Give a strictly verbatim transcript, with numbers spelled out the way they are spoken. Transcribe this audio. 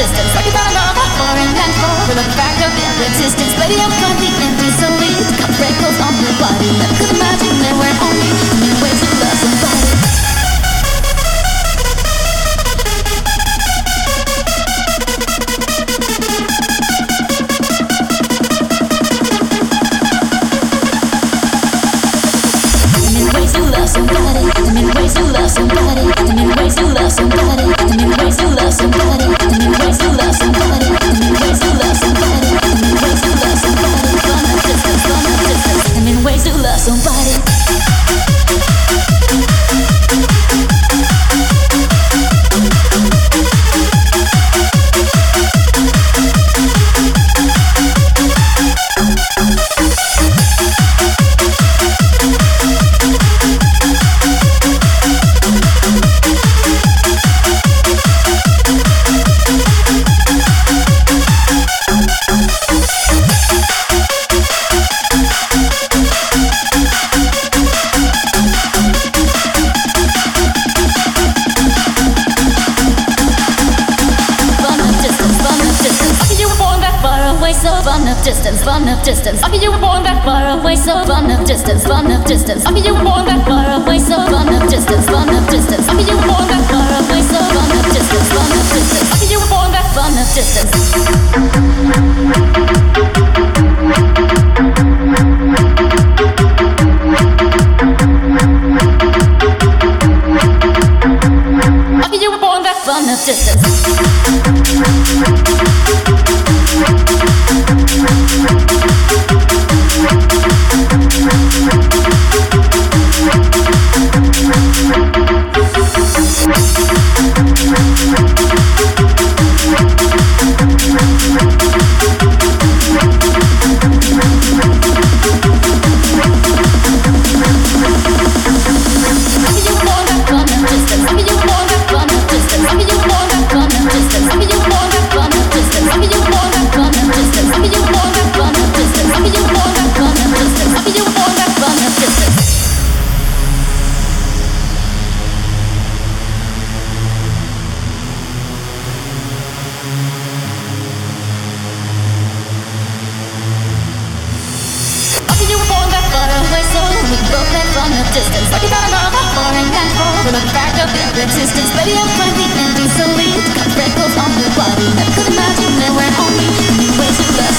distance, like you found another foreign landfall. For the fact of their existence, baby, I'm completely solely. Got freckles on your body, never could imagine there were only a million ways to love somebody. Somebody, the many ways to love somebody, the many ways to love somebody, the many ways to love somebody, the many ways to love somebody, the many ways to love somebody, the many ways to love somebody, from a distance, from a distance, the many ways to love somebody. Distance, far enough distance. I mean, you were born that far away, so far enough distance, far enough distance. I mean, you were born that far away, so far enough distance, far enough distance. I mean, you were born that far away, so far enough distance, far enough distance. I mean, you were born that far enough distance. I mean, you were born that far enough distance. Distance, like you found another foreign landfall. For the fact of their existence, baby, I'm completely solely. Got freckles on your body, never could imagine there were only a million ways to love.